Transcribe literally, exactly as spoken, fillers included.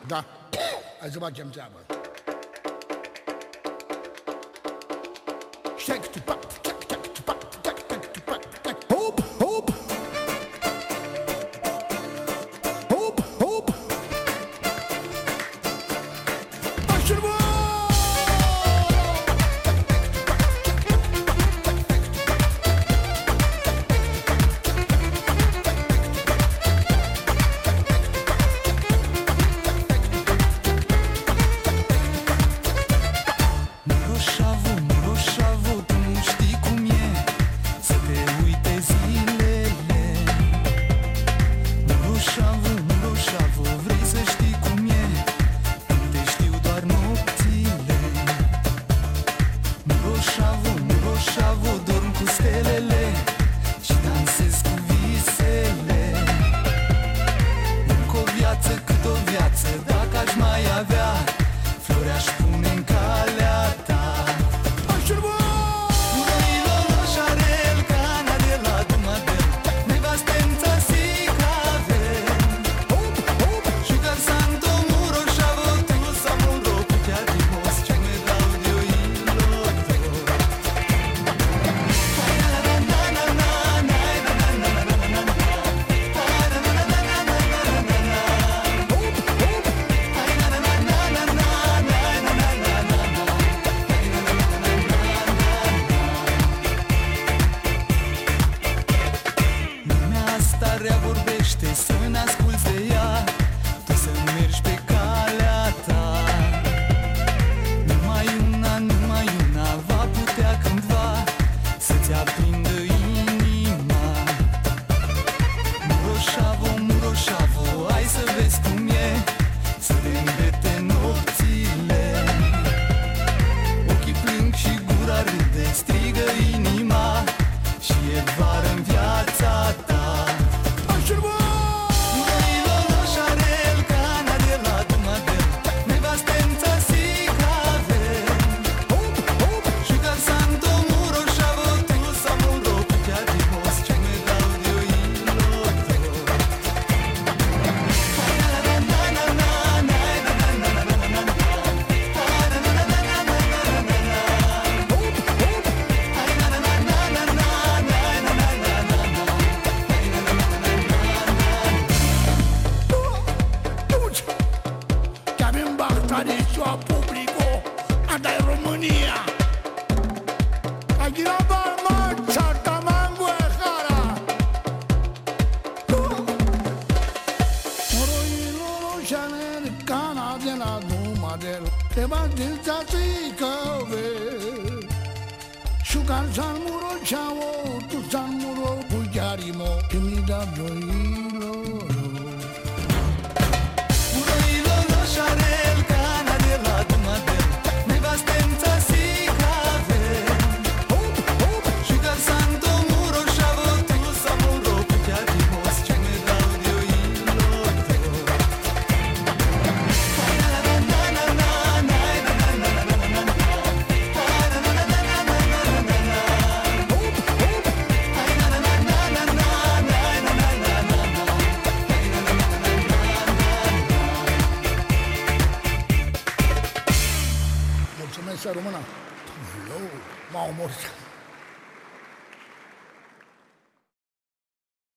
Da, hai să facem treabă. Shake to pop, shake, shake to pop, shake, shake to pop, shake. Hop, hop. Hop, hop. Aşırı. Să ne asculți de ea, tu să mergi pe calea ta. Numai una, numai una va putea cândva să-ți aprindă inima. Muroșavo, Muroșavo, hai să vezi cum e să te îmbete nopțile. Ochii plâng și gura râde, strigă inima și e vară în viața ta. Tradiția publică, asta e România. Aici la barman, cearta mango e cara. Moroilo, Chanel, cana de la Dumadel, te va dința țicăve. Șucan San Muroșavo, tu San Muro, Bulgarimo, că mi da joilo. Moroilo, Chanel, cana de la Dumadel, nevastemța sicave. Hop, hop, și ca Santo Muroșavo, tu Samuro, Puteatimos, ce ne dau de-o iloto. Mulțumesc, română. M-a omorât.